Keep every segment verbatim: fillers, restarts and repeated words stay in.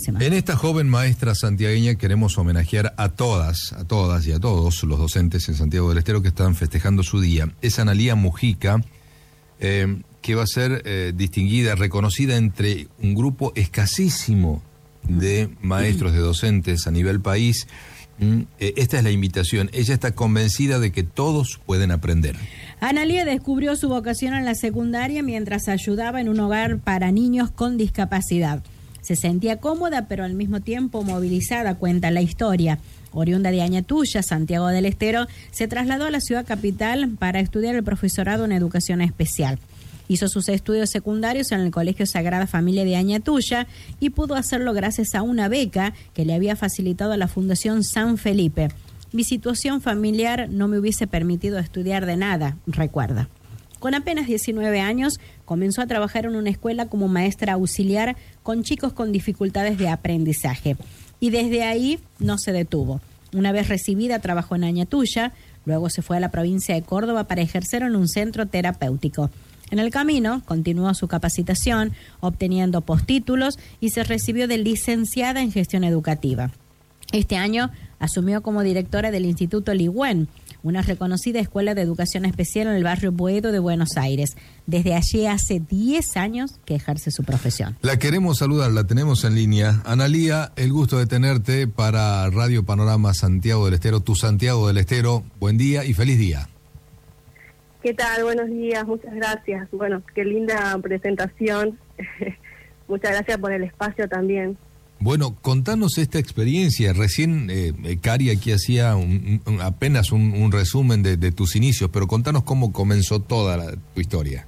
En esta joven maestra santiagueña queremos homenajear a todas, a todas y a todos los docentes en Santiago del Estero que están festejando su día. Es Analía Mujica, eh, que va a ser eh, distinguida, reconocida entre un grupo escasísimo de maestros, de docentes a nivel país. Mm, eh, esta es la invitación. Ella está convencida de que todos pueden aprender. Analía descubrió su vocación en la secundaria mientras ayudaba en un hogar para niños con discapacidad. Se sentía cómoda, pero al mismo tiempo movilizada, cuenta la historia. Oriunda de Añatuya, Santiago del Estero, se trasladó a la ciudad capital para estudiar el profesorado en educación especial. Hizo sus estudios secundarios en el Colegio Sagrada Familia de Añatuya y pudo hacerlo gracias a una beca que le había facilitado la Fundación San Felipe. Mi situación familiar no me hubiese permitido estudiar de nada, recuerda. Con apenas diecinueve años, comenzó a trabajar en una escuela como maestra auxiliar con chicos con dificultades de aprendizaje. Y desde ahí no se detuvo. Una vez recibida, trabajó en Añatuya, luego se fue a la provincia de Córdoba para ejercer en un centro terapéutico. En el camino, continuó su capacitación, obteniendo postítulos y se recibió de licenciada en gestión educativa. Este año asumió como directora del Instituto Ligüen, una reconocida escuela de educación especial en el barrio Boedo de Buenos Aires. Desde allí hace diez años que ejerce su profesión. La queremos saludar, la tenemos en línea. Analía, el gusto de tenerte para Radio Panorama Santiago del Estero, tu Santiago del Estero. Buen día y feliz día. ¿Qué tal? Buenos días, muchas gracias. Bueno, qué linda presentación. Muchas gracias por el espacio también. Bueno, contanos esta experiencia. Recién eh, Cari aquí hacía un, un, apenas un, un resumen de, de tus inicios, pero contanos cómo comenzó toda la, tu historia.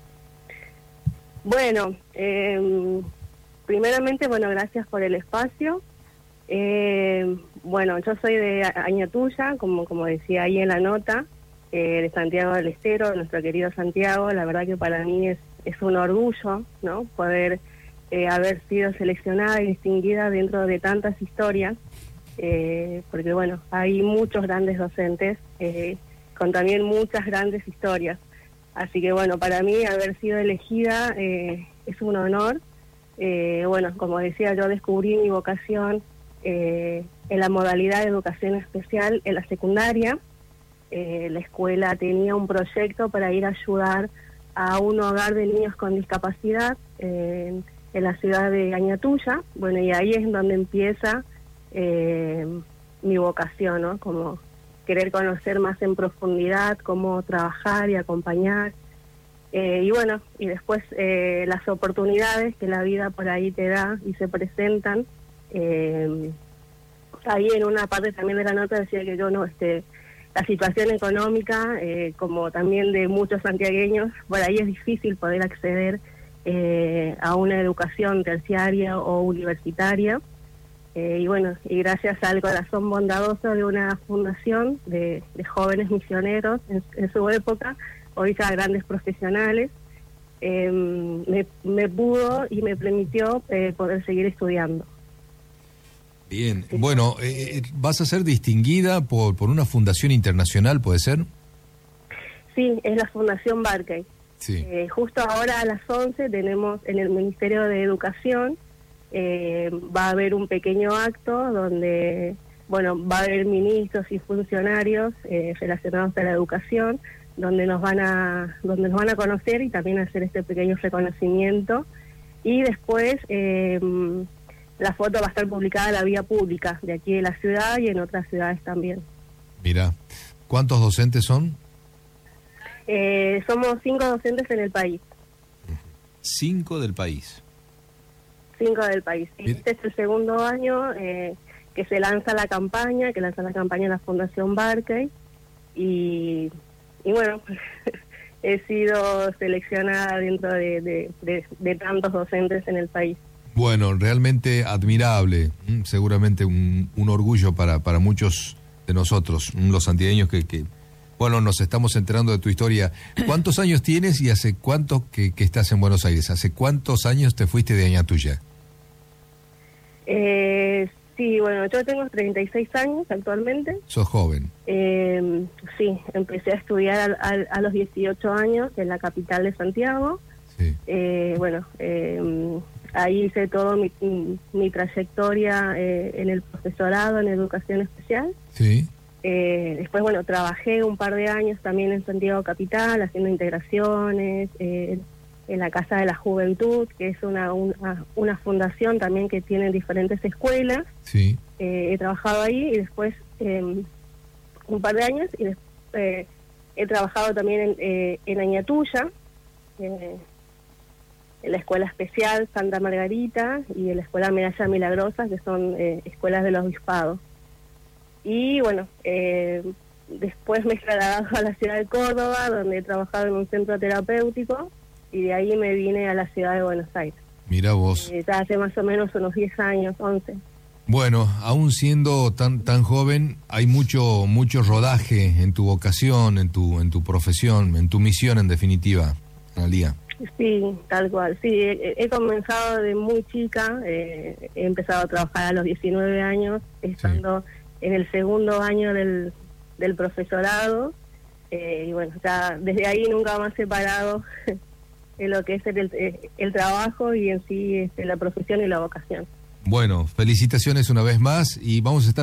Bueno, eh, primeramente, bueno, gracias por el espacio. Eh, bueno, yo soy de Añatuya, como, como decía ahí en la nota, eh, de Santiago del Estero, nuestro querido Santiago. La verdad que para mí es, es un orgullo, ¿no?, poder Eh, haber sido seleccionada y distinguida dentro de tantas historias, eh, porque bueno, hay muchos grandes docentes eh, con también muchas grandes historias, así que bueno, para mí haber sido elegida eh, es un honor. Eh, bueno, como decía, yo descubrí mi vocación eh, en la modalidad de educación especial en la secundaria. Eh, la escuela tenía un proyecto para ir a ayudar a un hogar de niños con discapacidad eh, en la ciudad de Añatuya. Bueno, y ahí es donde empieza eh, mi vocación, ¿no? Como querer conocer más en profundidad cómo trabajar y acompañar. Eh, y bueno, y después eh, las oportunidades que la vida por ahí te da y se presentan. Eh, ahí en una parte también de la nota decía que yo no, este, la situación económica, eh, como también de muchos santiagueños, por ahí es difícil poder acceder Eh, a una educación terciaria o universitaria, eh, y bueno, y gracias al corazón bondadoso de una fundación de, de jóvenes misioneros en, en su época, hoy ya grandes profesionales, eh, me, me pudo y me permitió eh, poder seguir estudiando. Bien, sí. Bueno, eh, ¿vas a ser distinguida por, por una fundación internacional, puede ser? Sí, es la Fundación Barclay. Sí. Eh, justo ahora a las once tenemos en el Ministerio de Educación, eh, va a haber un pequeño acto donde, bueno, va a haber ministros y funcionarios eh, relacionados a la educación, donde nos van a donde nos van a conocer y también hacer este pequeño reconocimiento. Y después eh, la foto va a estar publicada en la vía pública de aquí de la ciudad y en otras ciudades también. Mira, ¿cuántos docentes son? Eh, somos cinco docentes en el país. ¿Cinco del país? Cinco del país. Sí, este es el segundo año eh, que se lanza la campaña, que lanza la campaña la Fundación Barclay. Y, y bueno, he sido seleccionada dentro de, de, de, de tantos docentes en el país. Bueno, realmente admirable. Seguramente un, un orgullo para, para muchos de nosotros, los santiagueños que... que Bueno, nos estamos enterando de tu historia. ¿Cuántos años tienes y hace cuánto que, que estás en Buenos Aires? ¿Hace cuántos años te fuiste de Añatuya? Eh, sí, bueno, yo tengo treinta y seis años actualmente. ¿Sos joven? Eh, sí, empecé a estudiar a, a, a los dieciocho años en la capital de Santiago. Sí. Eh, bueno, eh, ahí hice todo mi, mi trayectoria eh, en el profesorado, en educación especial. Sí. Eh, después, bueno, trabajé un par de años también en Santiago Capital, haciendo integraciones, eh, en la Casa de la Juventud, que es una, una, una fundación también que tiene diferentes escuelas. Sí. Eh, he trabajado ahí y después eh, un par de años y después, eh, he trabajado también en, eh, en Añatuya, eh, en la Escuela Especial Santa Margarita y en la Escuela Medalla Milagrosa, que son eh, escuelas del obispado. Y bueno, eh, después me he trasladado a la ciudad de Córdoba, donde he trabajado en un centro terapéutico, y de ahí me vine a la ciudad de Buenos Aires. Mira vos. Eh, ya hace más o menos unos diez años, once. Bueno, aún siendo tan tan joven, hay mucho mucho rodaje en tu vocación, en tu en tu profesión, en tu misión en definitiva, Analía. Sí, tal cual. Sí, he, he comenzado de muy chica, eh, he empezado a trabajar a los diecinueve años, estando sí. en el segundo año del, del profesorado, eh, y bueno, ya desde ahí nunca más he parado en lo que es el, el, el trabajo y en sí este, la profesión y la vocación. Bueno, felicitaciones una vez más y vamos a estar